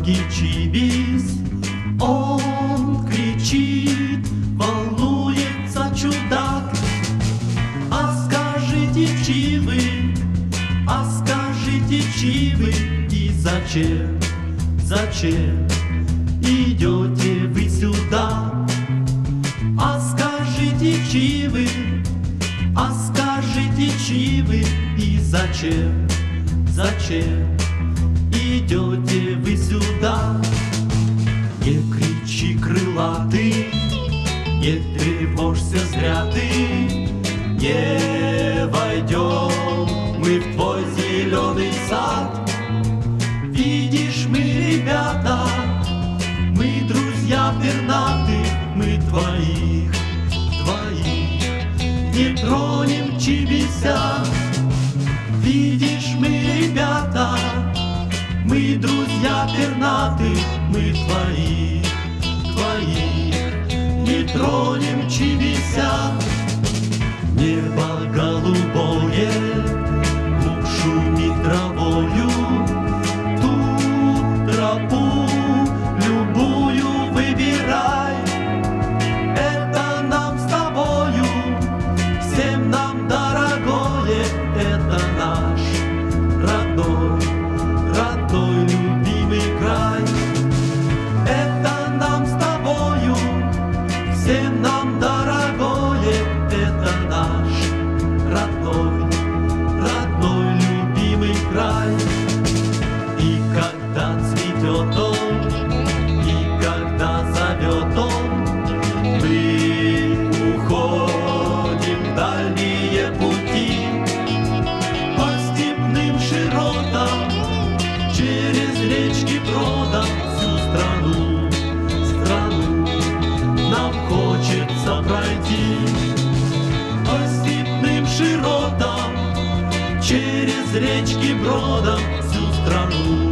кичивись, он кричит, волнуется чудак. А скажите, чи вы, и зачем идете вы сюда? А скажите, чи вы, и зачем идете вы сюда? Не кричи, крылатый, не тревожься зря ты, не войдем мы в твой зеленый сад. Видишь, мы, ребята, мы друзья пернатых, мы твоих не тронем, чибися. Видишь, мы, ребята, мы друзья пернатых, мы твоих не тронем, чибися. Небо голубое, луг шумит травою, ту тропу любую выбирай. Это нам с тобою, всем нам дорогое, это наш родной любимый край. Это нам с тобою, всем нам дорогое, это наш родной любимый край. И когда цветет он, и когда зовет он, мы уходим в дальние пути по степным широтам, через речки бродом всю страну нам хочется пройти. По степным широтам, через речки бродом всю страну